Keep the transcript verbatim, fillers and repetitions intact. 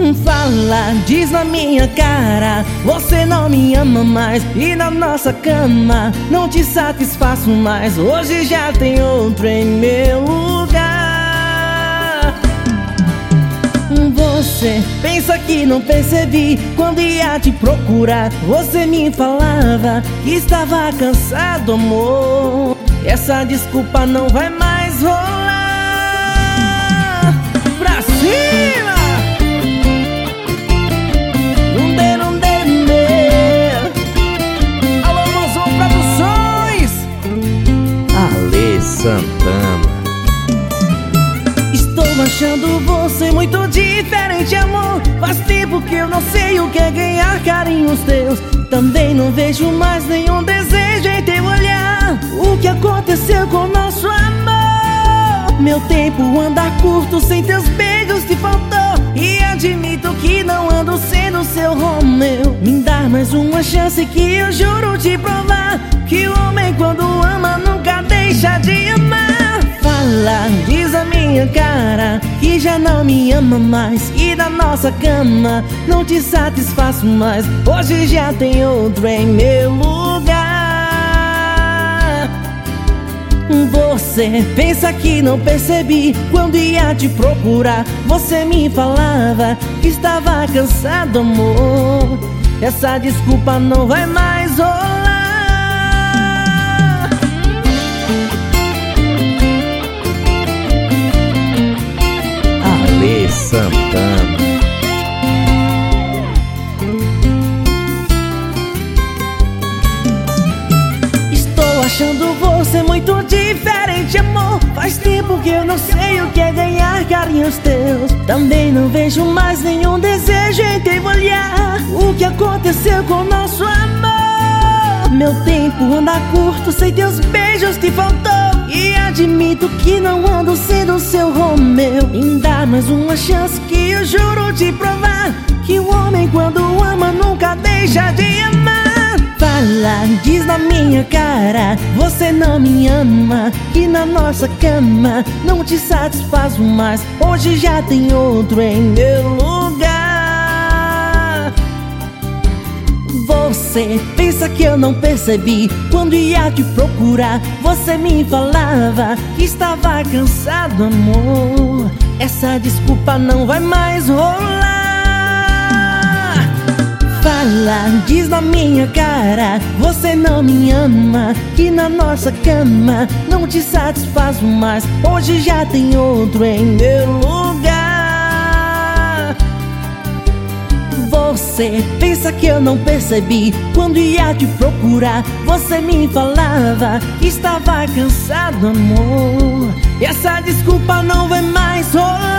Fala, diz na minha cara, você não me ama mais. E na nossa cama não te satisfaço mais. Hoje já tem outro em meu lugar. Você pensa que não percebi quando ia te procurar. Você me falava que estava cansado, amor. Essa desculpa não vai mais rolar. Pra cima! Santana. Estou achando você muito diferente, amor. Faz tempo que eu não sei o que é ganhar carinhos teus. Também não vejo mais nenhum desejo em teu olhar. O que aconteceu com nosso amor? Meu tempo anda curto, sem teus beijos te faltou. E admito que não ando sendo seu Romeu. Me dá mais uma chance que eu juro te provar que o homem quando ama nunca deixa de amar. Fala, diz a minha cara que já não me ama mais. E na nossa cama não te satisfaço mais. Hoje já tem outro em meu lugar. Você pensa que não percebi quando ia te procurar. Você me falava que estava cansado, amor. Essa desculpa não vai mais rolar. Santana. Estou achando você muito diferente, amor. Faz tempo que eu não sei o que é ganhar carinhos teus. Também não vejo mais nenhum desejo em teu olhar. O que aconteceu com nosso amor? Meu tempo anda curto, sei teus beijos te faltou. E admito que não ando sendo seu Romeu. Me dá mais uma chance que eu juro te provar que o homem quando ama nunca deixa de amar. Fala, diz na minha cara, você não me ama. Que na nossa cama não te satisfaço mais. Hoje já tem outro em meu lugar. Você pensa que eu não percebi quando ia te procurar. Você me falava que estava cansado, amor. Essa desculpa não vai mais rolar. Fala, diz na minha cara, você não me ama. Que na nossa cama não te satisfaço mais. Hoje já tem outro em meu lugar. Você pensa que eu não percebi quando ia te procurar. Você me falava que estava cansado, amor. Essa desculpa não vai mais rolar.